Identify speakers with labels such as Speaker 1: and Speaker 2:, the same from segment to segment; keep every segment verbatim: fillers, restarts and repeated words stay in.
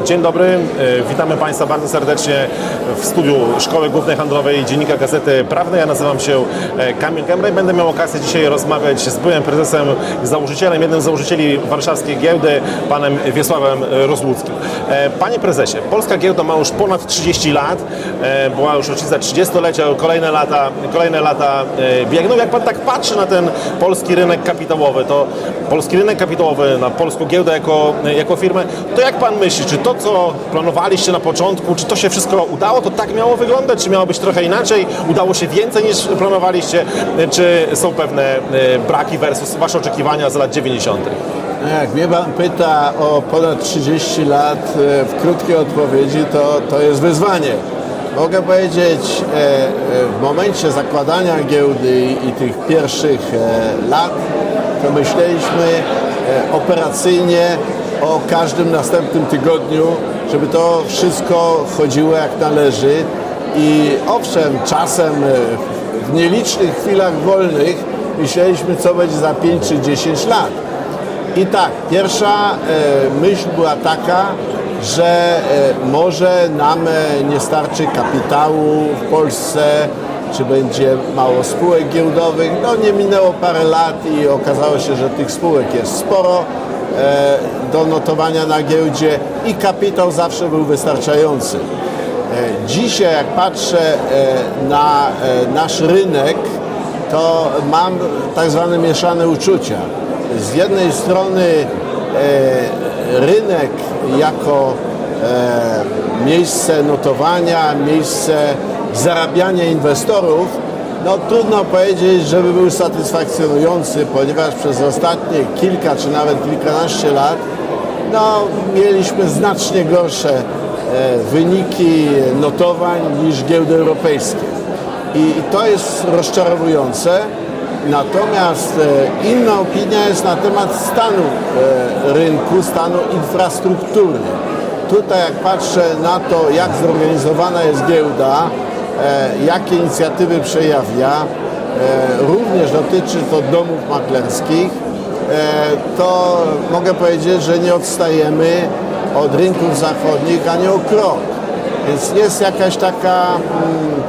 Speaker 1: Dzień dobry, witamy Państwa bardzo serdecznie w studiu Szkoły Głównej Handlowej Dziennika Gazety Prawnej. Ja nazywam się Kamil Kębra i będę miał okazję dzisiaj rozmawiać z byłym prezesem, założycielem, jednym z założycieli warszawskiej giełdy, panem Wiesławem Rozłuckim. Panie prezesie, polska giełda ma już ponad trzydzieści lat, była już rocznica trzydziestolecia, kolejne lata, kolejne lata biegną. Jak pan tak patrzy na ten polski rynek kapitałowy, to polski rynek kapitałowy, na polską giełdę jako, jako firmę, to jak pan myśli, czy to, co planowaliście na początku, czy to się wszystko udało, to tak miało wyglądać, czy miało być trochę inaczej, udało się więcej niż planowaliście, czy są pewne braki versus wasze oczekiwania z lat dziewięćdziesiątych?
Speaker 2: Jak mnie pan pyta o ponad trzydzieści lat, w krótkiej odpowiedzi, to, to jest wyzwanie. Mogę powiedzieć, w momencie zakładania giełdy i tych pierwszych lat, to myśleliśmy operacyjnie o każdym następnym tygodniu, żeby to wszystko chodziło jak należy. I owszem, czasem w nielicznych chwilach wolnych myśleliśmy, co będzie za pięć czy dziesięć lat. I tak, pierwsza myśl była taka, że może nam nie starczy kapitału w Polsce, czy będzie mało spółek giełdowych. No nie minęło parę lat i okazało się, że tych spółek jest sporo do notowania na giełdzie i kapitał zawsze był wystarczający. Dzisiaj jak patrzę na nasz rynek, to mam tak zwane mieszane uczucia. Z jednej strony rynek jako miejsce notowania, miejsce zarabiania inwestorów, no trudno powiedzieć, żeby był satysfakcjonujący, ponieważ przez ostatnie kilka czy nawet kilkanaście lat no, mieliśmy znacznie gorsze wyniki notowań niż giełdy europejskie. I to jest rozczarowujące. Natomiast inna opinia jest na temat stanu rynku, stanu infrastruktury. Tutaj jak patrzę na to, jak zorganizowana jest giełda, jakie inicjatywy przejawia, również dotyczy to domów maklerskich, to mogę powiedzieć, że nie odstajemy od rynków zachodnich ani o krok. Więc jest jakaś taka hmm,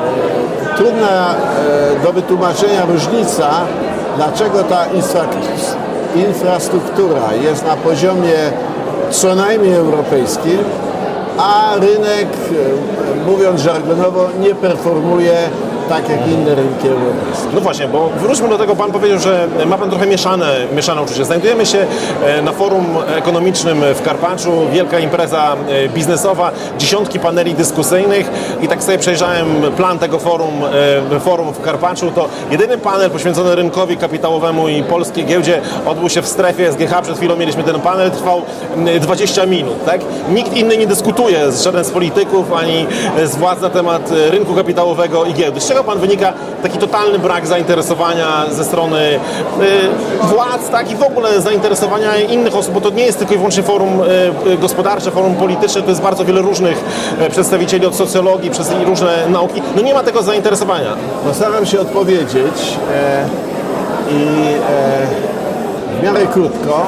Speaker 2: trudna do wytłumaczenia różnica, dlaczego ta infrastruktura jest na poziomie co najmniej europejskim, a rynek, mówiąc żargonowo, nie performuje tak jak inne rynki europejskie.
Speaker 1: No właśnie, bo wróćmy do tego, pan powiedział, że ma pan trochę mieszane, mieszane uczucie. Znajdujemy się na forum ekonomicznym w Karpaczu, wielka impreza biznesowa, dziesiątki paneli dyskusyjnych i tak sobie przejrzałem plan tego forum, forum w Karpaczu, to jedyny panel poświęcony rynkowi kapitałowemu i polskiej giełdzie odbył się w strefie S G H. Przed chwilą mieliśmy ten panel, trwał dwadzieścia minut, tak? Nikt inny nie dyskutuje, żaden z polityków ani z władz na temat rynku kapitałowego i giełdy. Z czego pan wynika taki totalny brak zainteresowania ze strony y, władz, tak, i w ogóle zainteresowania innych osób, bo to nie jest tylko i wyłącznie forum y, gospodarcze, forum polityczne, to jest bardzo wiele różnych y, przedstawicieli od socjologii, przez różne nauki. No nie ma tego zainteresowania.
Speaker 2: Postaram się odpowiedzieć e, i e, w miarę krótko.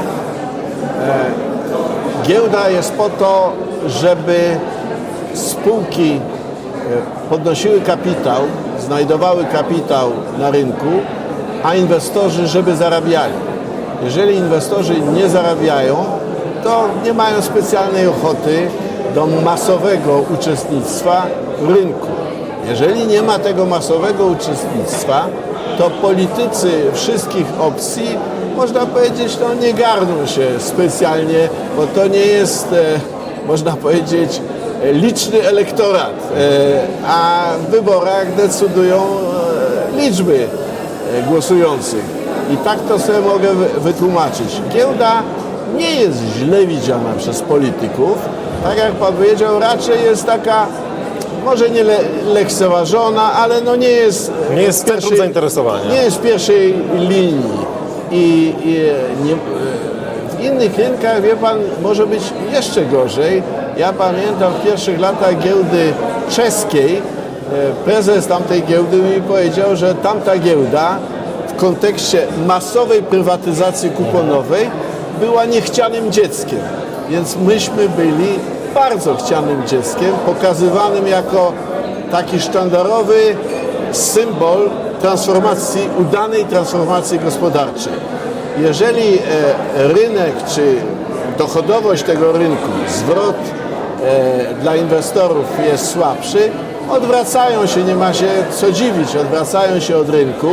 Speaker 2: E, giełda jest po to, żeby spółki podnosiły kapitał, znajdowały kapitał na rynku, a inwestorzy, żeby zarabiali. Jeżeli inwestorzy nie zarabiają, to nie mają specjalnej ochoty do masowego uczestnictwa w rynku. Jeżeli nie ma tego masowego uczestnictwa, to politycy wszystkich opcji, można powiedzieć, no nie garną się specjalnie, bo to nie jest, można powiedzieć, liczny elektorat, a w wyborach decydują liczby głosujących. I tak to sobie mogę wytłumaczyć. Giełda nie jest źle widziana przez polityków. Tak jak pan powiedział, raczej jest taka, może nie le lekceważona, ale no nie jest...
Speaker 1: Nie jest centrum zainteresowania.
Speaker 2: Nie jest w pierwszej linii. I, i nie, w innych rynkach, wie pan, może być jeszcze gorzej. Ja pamiętam w pierwszych latach giełdy czeskiej, prezes tamtej giełdy mi powiedział, że tamta giełda w kontekście masowej prywatyzacji kuponowej była niechcianym dzieckiem. Więc myśmy byli bardzo chcianym dzieckiem, pokazywanym jako taki sztandarowy symbol transformacji, udanej transformacji gospodarczej. Jeżeli rynek czy dochodowość tego rynku, zwrot dla inwestorów jest słabszy, odwracają się, nie ma się co dziwić, odwracają się od rynku,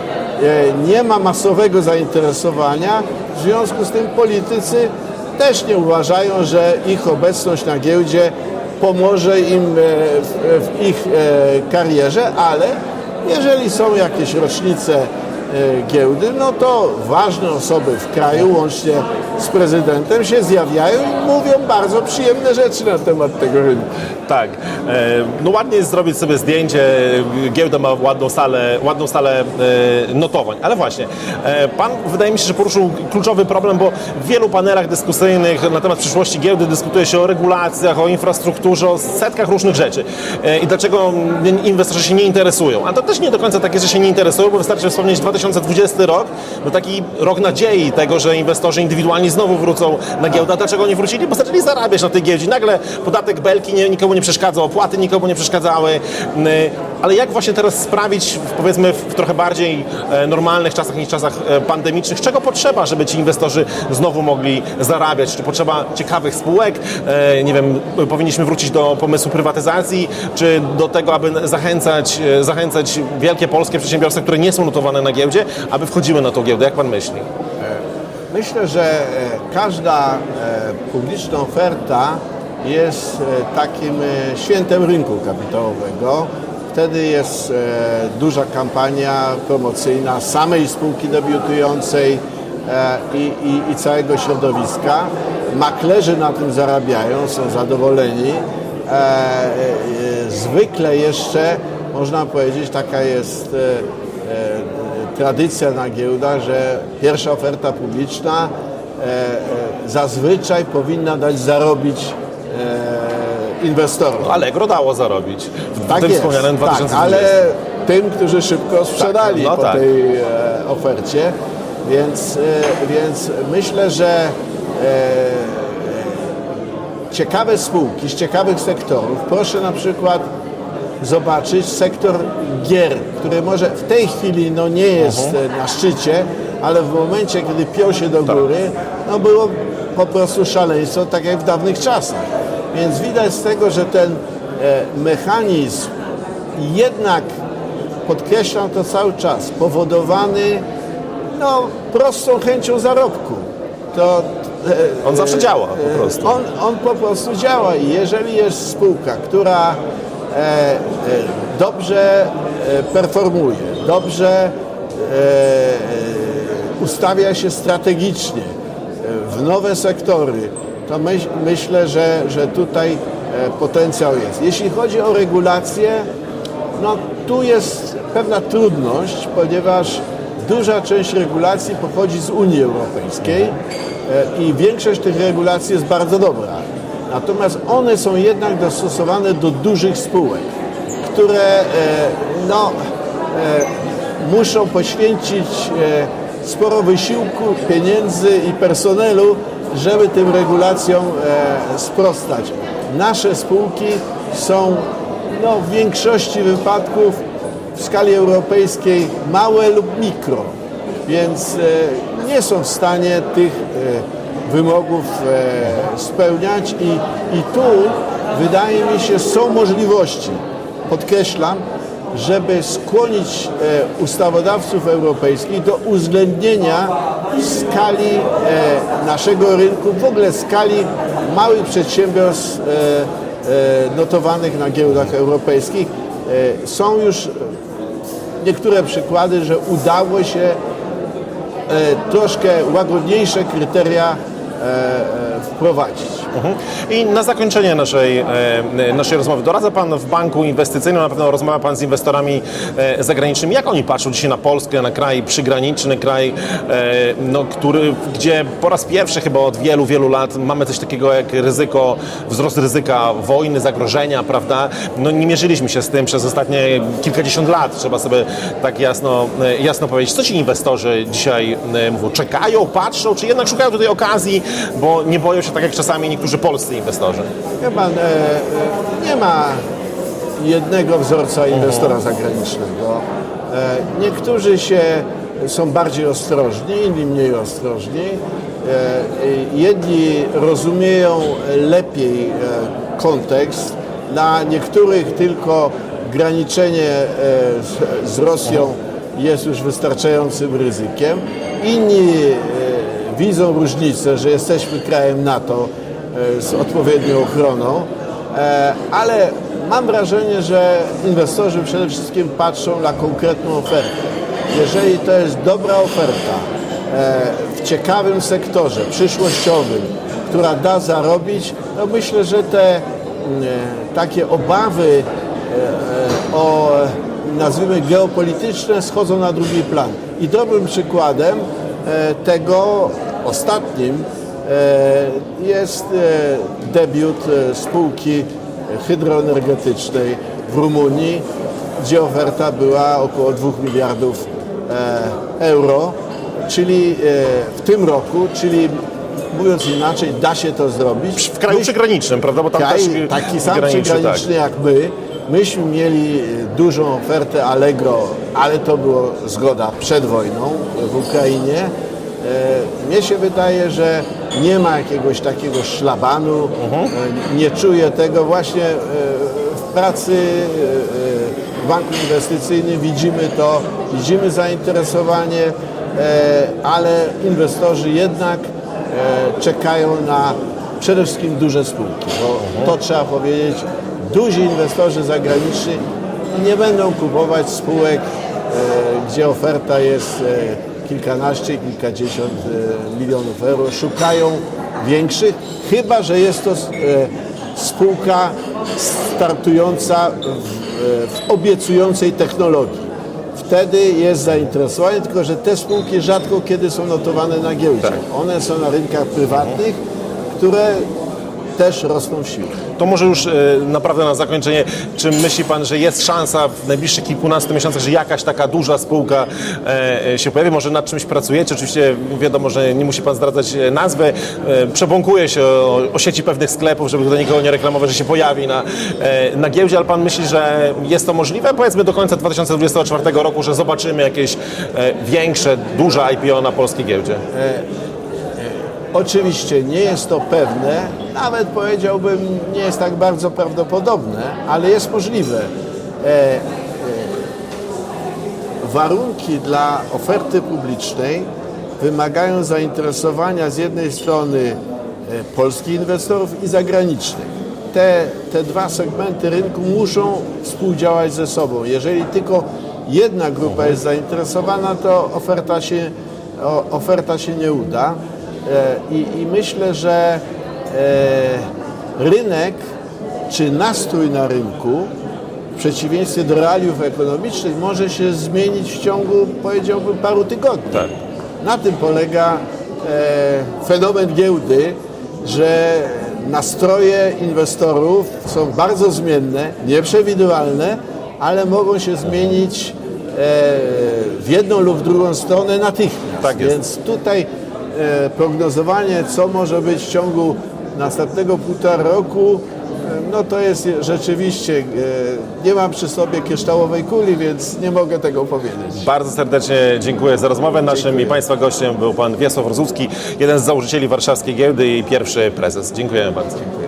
Speaker 2: nie ma masowego zainteresowania, w związku z tym politycy też nie uważają, że ich obecność na giełdzie pomoże im w ich karierze, ale jeżeli są jakieś rocznice giełdy, no to ważne osoby w kraju, łącznie z prezydentem, się zjawiają i mówią bardzo przyjemne rzeczy na temat tego rynku.
Speaker 1: Tak. No ładnie jest zrobić sobie zdjęcie, giełda ma ładną salę, ładną salę notowań, ale właśnie, pan wydaje mi się, że poruszył kluczowy problem, bo w wielu panelach dyskusyjnych na temat przyszłości giełdy dyskutuje się o regulacjach, o infrastrukturze, o setkach różnych rzeczy. I dlaczego inwestorzy się nie interesują? A to też nie do końca takie, że się nie interesują, bo wystarczy wspomnieć dwa tysiące dwudziesty rok, no taki rok nadziei tego, że inwestorzy indywidualni znowu wrócą na giełdę. A dlaczego oni wrócili? Bo zaczęli zarabiać na tej giełdzie. Nagle podatek Belki nie, nikomu nie przeszkadza, opłaty nikomu nie przeszkadzały. Ale jak właśnie teraz sprawić, powiedzmy, w trochę bardziej normalnych czasach niż czasach pandemicznych, czego potrzeba, żeby ci inwestorzy znowu mogli zarabiać? Czy potrzeba ciekawych spółek? Nie wiem, powinniśmy wrócić do pomysłu prywatyzacji, czy do tego, aby zachęcać, zachęcać wielkie polskie przedsiębiorstwa, które nie są notowane na giełdzie, aby wchodziły na tą giełdę? Jak pan myśli?
Speaker 2: Myślę, że każda publiczna oferta jest takim świętem rynku kapitałowego. Wtedy jest duża kampania promocyjna samej spółki debiutującej i, i, i całego środowiska. Maklerzy na tym zarabiają, są zadowoleni. Zwykle jeszcze, można powiedzieć, taka jest tradycja na giełdach, że pierwsza oferta publiczna zazwyczaj powinna dać zarobić inwestorom.
Speaker 1: No, Allegro dało zarobić w
Speaker 2: tak
Speaker 1: tym
Speaker 2: jest,
Speaker 1: wspomnianym dwa tysiące dwudziestym.
Speaker 2: Tak, ale tym, którzy szybko sprzedali tak, no po tak. tej e, ofercie, więc, e, więc myślę, że e, ciekawe spółki z ciekawych sektorów, proszę na przykład zobaczyć sektor gier, który może w tej chwili no, nie jest uh-huh. na szczycie, ale w momencie, kiedy piął się do góry, no było po prostu szaleństwo, tak jak w dawnych czasach. Więc widać z tego, że ten e, mechanizm jednak, podkreślam to cały czas, powodowany no, prostą chęcią zarobku. To,
Speaker 1: e, on zawsze działa po prostu.
Speaker 2: On, on po prostu działa i jeżeli jest spółka, która e, e, dobrze e, performuje, dobrze e, ustawia się strategicznie w nowe sektory, to myśl, myślę, że, że tutaj e, potencjał jest. Jeśli chodzi o regulacje, no tu jest pewna trudność, ponieważ duża część regulacji pochodzi z Unii Europejskiej e, i większość tych regulacji jest bardzo dobra. Natomiast one są jednak dostosowane do dużych spółek, które e, no, e, muszą poświęcić e, sporo wysiłku, pieniędzy i personelu, żeby tym regulacjom e, sprostać. Nasze spółki są no, w większości wypadków w skali europejskiej małe lub mikro, więc e, nie są w stanie tych e, wymogów e, spełniać i, i tu wydaje mi się są możliwości, podkreślam, żeby skłonić e, ustawodawców europejskich do uwzględnienia skali e, naszego rynku, w ogóle skali małych przedsiębiorstw e, e, notowanych na giełdach europejskich. E, są już niektóre przykłady, że udało się e, troszkę łagodniejsze kryteria e, wprowadzić.
Speaker 1: Mhm. I na zakończenie naszej, e, naszej rozmowy, doradza Pan w banku inwestycyjnym, na pewno rozmawia Pan z inwestorami e, zagranicznymi. Jak oni patrzą dzisiaj na Polskę, na kraj przygraniczny, kraj, e, no, który, gdzie po raz pierwszy chyba od wielu, wielu lat mamy coś takiego jak ryzyko, wzrost ryzyka wojny, zagrożenia, prawda? No nie mierzyliśmy się z tym przez ostatnie kilkadziesiąt lat, trzeba sobie tak jasno, jasno powiedzieć. Co ci inwestorzy dzisiaj mówią? Czekają, patrzą, czy jednak szukają tutaj okazji, bo nie boją się, tak jak czasami niektórzy polscy inwestorzy?
Speaker 2: Chyba e, e, nie ma jednego wzorca inwestora zagranicznego. E, niektórzy się są bardziej ostrożni, inni mniej ostrożni. E, jedni rozumieją lepiej e, kontekst. Dla niektórych tylko graniczenie e, z, z Rosją jest już wystarczającym ryzykiem. Inni e, widzą różnicę, że jesteśmy krajem NATO e, z odpowiednią ochroną, e, ale mam wrażenie, że inwestorzy przede wszystkim patrzą na konkretną ofertę. Jeżeli to jest dobra oferta e, w ciekawym sektorze, przyszłościowym, która da zarobić, no myślę, że te e, takie obawy e, o, nazwijmy, geopolityczne schodzą na drugi plan. I dobrym przykładem e, tego, ostatnim, e, jest e, debiut e, spółki hydroenergetycznej w Rumunii, gdzie oferta była około dwóch miliardów euro, czyli w tym roku, czyli mówiąc inaczej, da się to zrobić.
Speaker 1: W kraju przygranicznym, prawda? Bo tam
Speaker 2: kraj,
Speaker 1: też
Speaker 2: taki sam
Speaker 1: graniczy,
Speaker 2: przygraniczny tak. jak my. Myśmy mieli dużą ofertę Allegro, ale to była zgoda przed wojną w Ukrainie. Mnie się wydaje, że nie ma jakiegoś takiego szlabanu, uh-huh. nie czuję tego właśnie w pracy w banku inwestycyjnym, widzimy to, widzimy zainteresowanie, ale inwestorzy jednak czekają na przede wszystkim duże spółki, bo uh-huh. to trzeba powiedzieć, duzi inwestorzy zagraniczni nie będą kupować spółek, gdzie oferta jest kilkanaście, kilkadziesiąt milionów euro, szukają większych, chyba że jest to spółka startująca w, w obiecującej technologii. Wtedy jest zainteresowanie, tylko że te spółki rzadko kiedy są notowane na giełdzie. Tak. One są na rynkach prywatnych, które też rosną w siłę.
Speaker 1: To może już e, naprawdę na zakończenie, czy myśli Pan, że jest szansa w najbliższych kilkunastu miesiącach, że jakaś taka duża spółka e, się pojawi? Może nad czymś pracujecie? Oczywiście wiadomo, że nie musi Pan zdradzać nazwy. E, przebąkuje się o, o sieci pewnych sklepów, żeby tutaj nikogo nie reklamować, że się pojawi na, e, na giełdzie, ale Pan myśli, że jest to możliwe? Powiedzmy do końca dwa tysiące dwudziestego czwartego roku, że zobaczymy jakieś e, większe, duże I P O na polskiej giełdzie? E,
Speaker 2: Oczywiście nie jest to pewne, nawet powiedziałbym, nie jest tak bardzo prawdopodobne, ale jest możliwe. E, e, warunki dla oferty publicznej wymagają zainteresowania z jednej strony e, polskich inwestorów i zagranicznych. Te, te dwa segmenty rynku muszą współdziałać ze sobą. Jeżeli tylko jedna grupa jest zainteresowana, to oferta się, o, oferta się nie uda. I, I myślę, że e, rynek czy nastrój na rynku w przeciwieństwie do realiów ekonomicznych może się zmienić w ciągu, powiedziałbym, paru tygodni. Tak. Na tym polega e, fenomen giełdy, że nastroje inwestorów są bardzo zmienne, nieprzewidywalne, ale mogą się zmienić e, w jedną lub w drugą stronę natychmiast.
Speaker 1: Tak jest.
Speaker 2: Więc tutaj prognozowanie, co może być w ciągu następnego półtora roku, no to jest rzeczywiście, nie mam przy sobie kryształowej kuli, więc nie mogę tego powiedzieć.
Speaker 1: Bardzo serdecznie dziękuję za rozmowę. Naszym dziękuję. I Państwa gościem był Pan Wiesław Rozucki, jeden z założycieli warszawskiej giełdy i pierwszy prezes. Dziękujemy bardzo.
Speaker 2: Dziękuję.